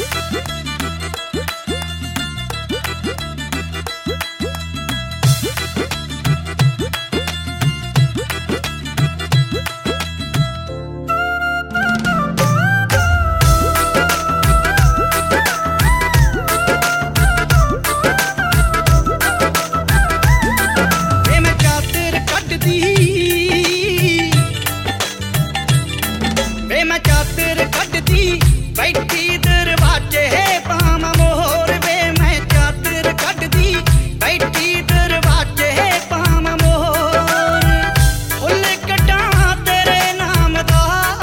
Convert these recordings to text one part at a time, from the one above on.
बैठी दरवाजे पाम मोर वे मैं चादर कट दी बैठी दरवाजे पाम मोर फुल कटा तेरे नाम दा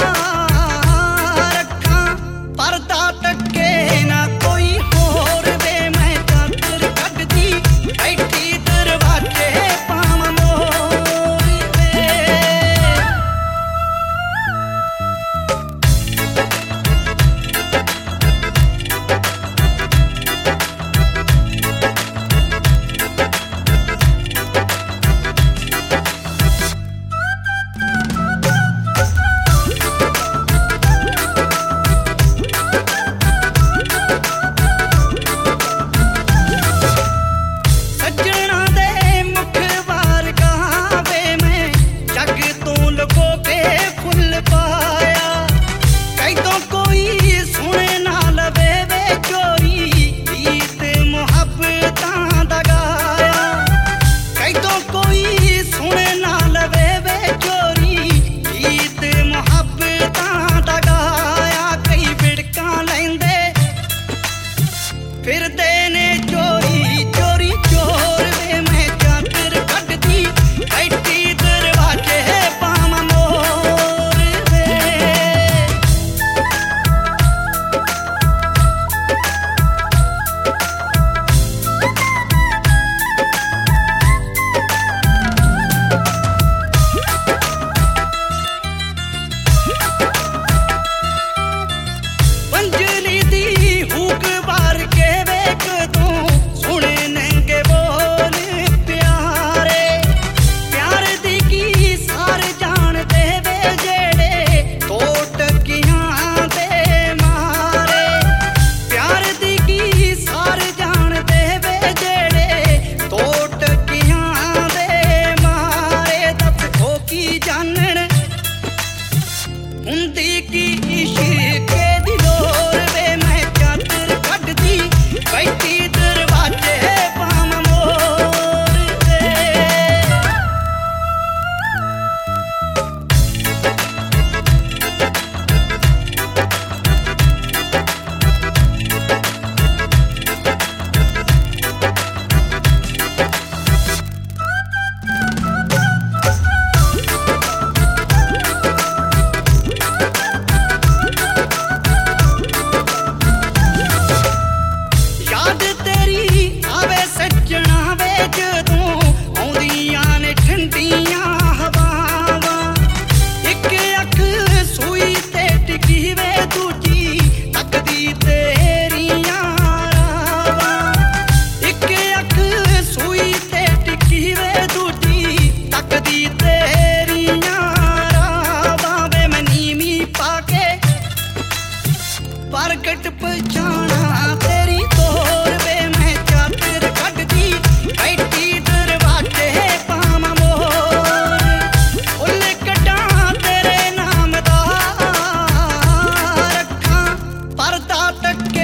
रखा परदा टके ना कोई होर वे मैं चादर कट दी बैठी दरवाजे पाम मोर वे। फिर देने चोरी चोरी चोर वे मैं चादर कट दी बैठी दरवाजे पाम मोर वे। पंजली दी हुक बार के तू सुने नंगे बोल प्यारे प्यार दी की सार जान दे वे जेड़े तोट कियां दे मारे प्यार दी की सार जान दे वे जेड़े तोट कियां दे मारे दस खो की जानन हुंदी की इश्क दी लोर वे मैं चादर कट दी बैठी दरवाजे पाम मोर वे। याद तेरी आवे सजना वे जदों आउंदियां ने ठंडियां हवावां इक अख सूई ते टिकी वे दूजी तकदी तेरियां रावां इक अख सूई ते टिकी वे दूजी तकदी तेरियां रावां वे मैं नीमी पाके प्रगट पहचाना तेरी तोर वे मैं चादर कट दी बैठी दरवाजे पाम मोर फुल कटा तेरे नाम दा रखा परदा टके